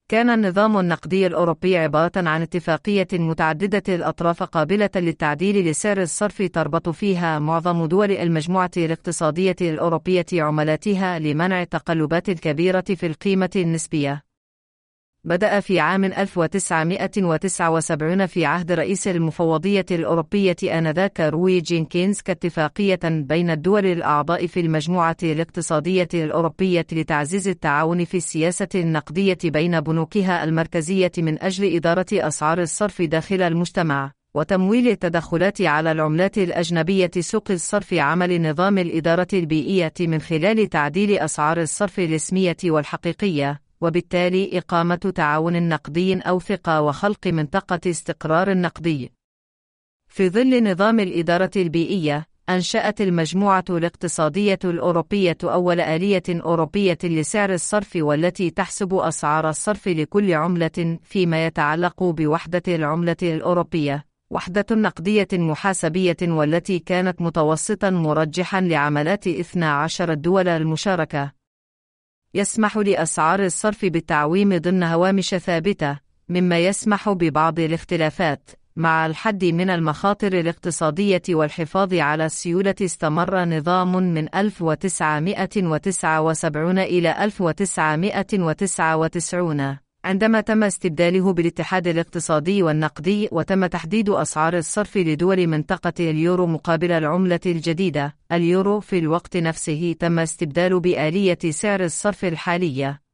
كان النظام النقدي الأوروبي عبارة عن اتفاقية متعددة الأطراف قابلة للتعديل لسعر الصرف تربط فيها معظم دول المجموعة الاقتصادية الأوروبية عملاتها لمنع التقلبات الكبيرة في القيمة النسبية. بدأ في عام 1979 في عهد رئيس المفوضية الأوروبية آنذاك روي جينكينز كاتفاقية بين الدول الأعضاء في المجموعة الاقتصادية الأوروبية لتعزيز التعاون في السياسة النقدية بين بنوكها المركزية من أجل إدارة أسعار الصرف داخل المجتمع، وتمويل التدخلات على العملات الأجنبية سوق الصرف. عمل نظام الإدارة البيئية من خلال تعديل أسعار الصرف الاسمية والحقيقية، وبالتالي إقامة تعاون نقدي أو ثقة وخلق منطقة استقرار نقدي. في ظل نظام الإدارة البيئية، أنشأت المجموعة الاقتصادية الأوروبية أول آلية أوروبية لسعر الصرف، والتي تحسب أسعار الصرف لكل عملة فيما يتعلق بوحدة العملة الأوروبية، وحدة نقدية محاسبية، والتي كانت متوسطا مرجحا لعملات 12 الدول المشاركة. يسمح لأسعار الصرف بالتعويم ضمن هوامش ثابتة، مما يسمح ببعض الاختلافات مع الحد من المخاطر الاقتصادية والحفاظ على السيولة. استمر نظام من 1979 إلى 1999 عندما تم استبداله بالاتحاد الاقتصادي والنقدي، وتم تحديد أسعار الصرف لدول منطقة اليورو مقابل العملة الجديدة اليورو. في الوقت نفسه تم استبدال بآلية سعر الصرف الحالية.